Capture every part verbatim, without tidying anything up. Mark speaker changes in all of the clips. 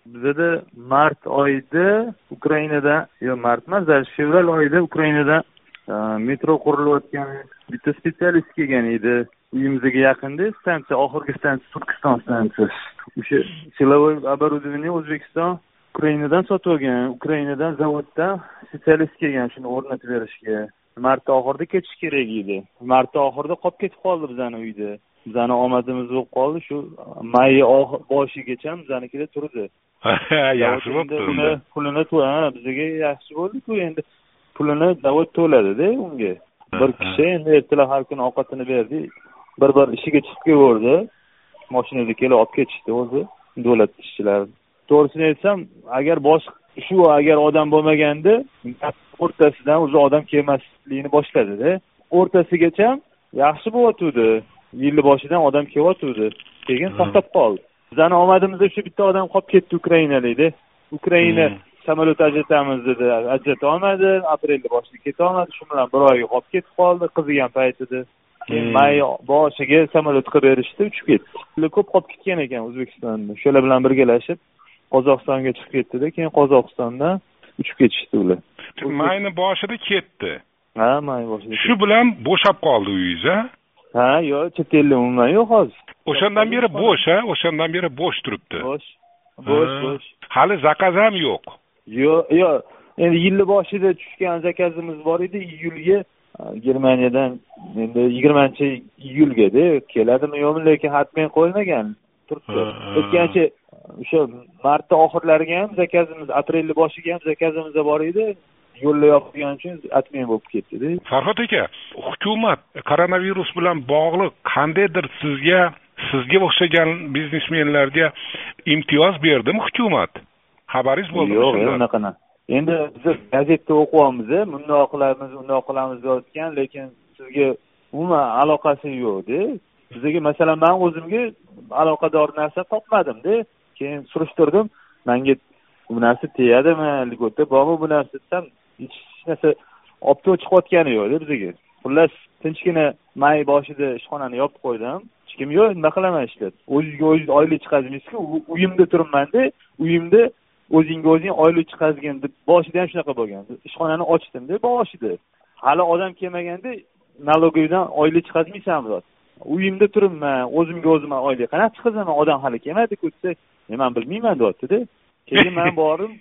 Speaker 1: bizada mart oyida Ukrainadan, yo mart emas, fevral oyida Ukrainadan metro qurilayotgan bitta specialist kelgan edi. Uyimizga yaqinda stansiya, oxirgi stansiya Turkiston stansiyasi. O'sha silovoy оборудование O'zbekiston Ukrainadan sotib olgan. Ukrainadan zavoddan specialist kelgan shuni o'rnatib berishga. Martda oxirida ketish kerak edi. Martda oxirida qolib ketib qoldi bizani uyda. Bizani omadimiz bo'lib qoldi. Shu may boshigacha bizanikida turdi.
Speaker 2: Yaxshi bo'pti.
Speaker 1: Pulini to'la, bizga yaxshi bo'ldi-ku, endi pulini zavod to'ladi-da unga. Bir kishi endi ertalab har kuni ovqatini berdi. Bir-bir ishiga chiqib keldi. Mashinada kelib olib ketishdi o'zi, davlat ishchilari. To'g'risini aytsam, agar bosh shu agar odam bo'lmaganda, o'rtasidan o'zi odam kelmasligini boshladi-da. O'rtasigacha yaxshi bo'layotdi. Yilni boshidan odam kelyotdi. Keyin to'xtab qoldi. Bizani omadimizda shu bitta odam qolib ketdi Ukrainalikda. Ukraina samolyot ajratamiz dedi, ajrata olmadi. Aprelda boshida keta olmadi. Shu bilan bir oyga qolib ketib qoldi, qizigan paytida. Keyin may boshiga samolyot qilib berishdi, uchib ketdi. Ko'p qolib ketgan ekan O'zbekistonda. Shular bilan birgalashib Qozog'istonga chiqib ketdi-da, keyin Qozog'istondan uchib ketishdi ular.
Speaker 2: Mayning boshida ketdi.
Speaker 1: Ha, may boshida.
Speaker 2: Shu bilan bo'shab qoldi uyingiz, ha?
Speaker 1: Ha, yo'q, chet elda umuman yo'q hozir.
Speaker 2: O'shandan beri bo'sh, ha? O'shandan beri bo'sh turibdi.
Speaker 1: Bo'sh. Bo'sh, bo'sh.
Speaker 2: Hali zakaz ham yo'q.
Speaker 1: Yo'q, yo'q. Endi yilni boshida tushgan zakazimiz bor edi, iyulga Germaniyadan endi yigirmanchi iyulga-da keladimi yo'qmi, lekin hatmay qo'ymagan. Turibdi. O'tgancha o'sha martda oxirlariga ham zakazimiz, aprelni boshiga ham zakazimiz bor edi. Yo'lda yopgan uchun atmay bo'lib ketdi-da.
Speaker 2: Farhod aka, hukumat koronavirus bilan bog'liq qandaydir sizga, sizga o'xshagan biznesmenlarga imtiyoz berdimi hukumat? Xabaringiz bo'ldimi?
Speaker 1: Yo'q, unaqa. Endi biz gazetda o'qiyapmiz, bundoq qilamiz, undoq qilamiz deyotgan, lekin sizga umuman aloqasi yo'q-da. Bizga masalan men o'zimga aloqador narsa topmadim-da. Keyin surishtirdim, menga bu narsa tegadimi, ligotda bormi bu narsa desam, hech narsa opto chiqayotgani yo'q-da bizga. Xullas, tinchgina may boshida ishxonani yopib qo'ydim. Hech kim yo'q, nima qilaman ishlar. O'zingizga o'zingiz oylik chiqazmaysiz-ku, uyimda turibman-da, uyimda o'zingga o'zing oylik chiqazgan deb boshida ham shunaqa bo'lgan. Ishxonani ochdim-da boshida. Hali odam kelmaganda nalogovdan oylik chiqazmaysanmi? Uyimda turibman, o'zimga o'zim oylik qanaqa chiqazaman? Odam hali kelmadi-ku desa, men bilmayman deyapti-da. Keyin men bordim.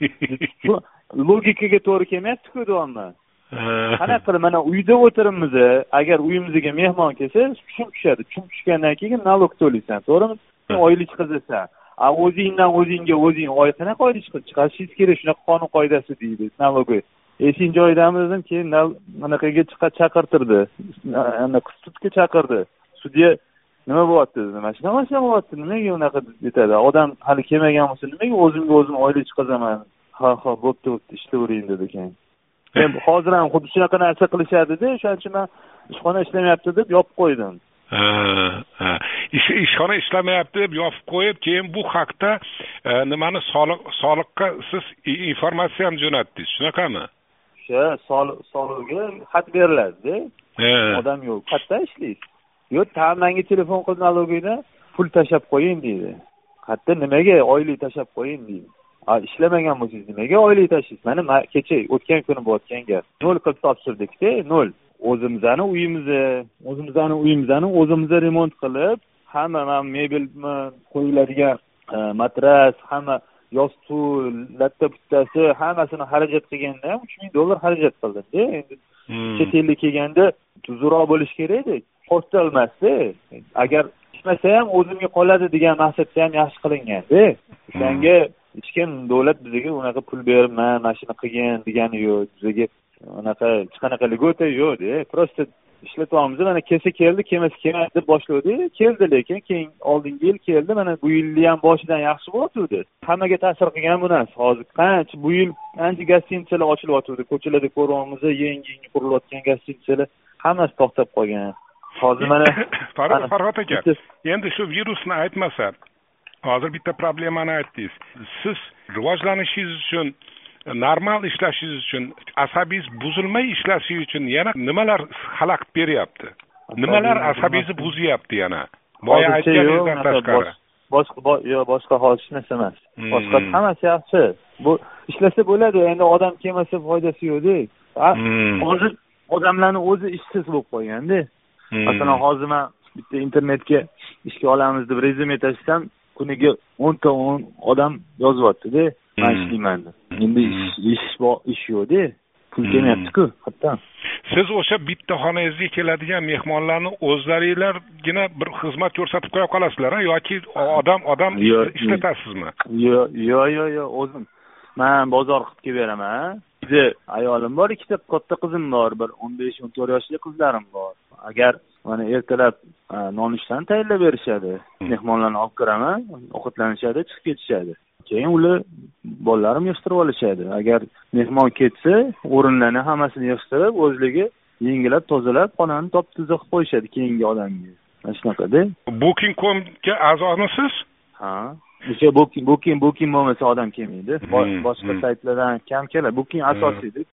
Speaker 1: Logikaga to'g'ri kelmayapti-ku deyapman. Qanaqa qilib mana uyda o'tiribmiz, agar uyimizga mehmon kelsa, tushum tushadi. Tushum tushgandan keyin nalog to'laysan, to'g'rimi? Oylik chiqazasan. A o'zingdan o'zingga o'zing oy qanaqa oylik chiqarishingiz kerak, shunaqa qonun qoidasi deydi, nalogi. Esing joyidamizdan keyin anaqaga chaqirtirdi. Ana sudga chaqirdi. Sudya nima bo'lyapti dedi. Mana shunaqa mashina bo'lyapti. Nimaga unaqa aytadi? Odam hali kelmagan bo'lsa, nimaga o'zimga o'zim oylik chiqazaman? Ha, ha, bo'pti, bo'pti, ishlayvering dedi ekan. Men hozir ham xuddi shunaqa narsa qilishadi-da, o'shaning uchun men ishxona ishlamayapti deb yopib qo'ydim.
Speaker 2: Ha, ha. Ish ishxona ishlamayapti deb yopib qo'yib, keyin bu haqda nimani soliq soliqqa siz informatsiyani jo'natdingiz, shunaqami?
Speaker 1: O'sha soliq soliqga xat beriladi-da. Odam yo'q, qayerda ishlaysiz? Yo'q, menga telefon qilib nalogidan pul tashab qo'ying deydi. Qayerda nimaga oylik tashab qo'ying deydi. A ishlamagan bo'lsangiz nimaga oylik tashlaysiz? Mana kecha o'tgan kuni bo'layotgan gap. nol qilib topshirdik-da, nol. O'zimizning uyimizni, o'zimizning uyimizni o'zimizga remont qilib, hamma men mebel qo'yiladigan matras, hamma yostuq, latta bittasi, hammasini xarajat qilganda ham uch ming dollar xarajat qildim-da. Endi chet elga kelganda tuzroq bo'lish kerak-da. Qo'rqolmasdi. Agar ishmasa ham o'zimga qoladi degan maqsadda ham yaxshi qilingan-da. O'shanga hech kim davlat bizga unaqa pul berib, "Men mashina qilgan" degani yo'q. Bizga unaqa hech qanaqa ligota yo'q-da. Prosta ishlatyapmiz. Mana kelsa keldi, kelmasa kelmadi deb boshladi. Keldi, lekin keyin oldingi yil keldi. Mana bu yilni ham boshidan yaxshi bo'lyapti. Hammaga ta'sir qilgan bu narsa. Hozir qancha bu yil ancha gostinitsalar ochilyapti. Ko'chalarda ko'ryapmiz, yangi-yangi qurilayotgan gostinitsalar hammasi to'xtab qolgan. Hozir mana
Speaker 2: Farhod aka, endi shu virusni aytmasa, hozir bitta problemani aytdingiz. Siz rivojlanishingiz uchun, normal ishlashingiz uchun, asabingiz buzilmay ishlashingiz uchun yana nimalar xalaqit beryapti? Nimalar asabingizni buzyapti yana? Boya aytganingizdan tashqari.
Speaker 1: boshqa yo boshqa hozir hech narsa emas. Boshqa hammasi yaxshi. Bu ishlasa bo'ladi, endi odam kelmasa foydasi yo'q-da. Hozir odamlarning o'zi ishsiz bo'lib qolganda. Masalan, hozir men bitta internetga ishga olamiz deb rezyume tashlsam, kuniga o'n ta o'n odam yozyapti-da. Men ishlayman deb. Endi ish bor, ish yo'q-da. Pul kelmayapti-ku, hatto.
Speaker 2: Siz o'sha bitta xonangizga keladigan mehmonlarni o'zlaringizlargina bir xizmat ko'rsatib qo'ya qolasizlar yoki odam odam ishlatasizmi?
Speaker 1: Yo'q, yo'q, yo'q, yo'q, o'zim. Men bozor qilib kelib beraman. Bitta ayolim bor, ikkita katta qizim bor, bir o'n besh o'n to'rt yoshli qizlarim bor. Agar mana ertalab nonushtan tayyorlab berishadi, mehmonlarni olib kiraman, ovqatlanishadi, chiqib ketishadi. Keyin ular bolalarim yig'ishtirib olishadi. Agar mehmon ketsa, o'rinlarni hammasini yig'ishtirib, o'zligi yengilab, tozalab, xonani top-toza qilib qo'yishadi keyingi odamga. Mana shunaqada.
Speaker 2: booking dot com ga a'zomisiz?
Speaker 1: Ha. O'sha booking, booking, booking bo'lmasa odam kelmaydi. Boshqa saytlardan kam keladi. Booking asosiydir.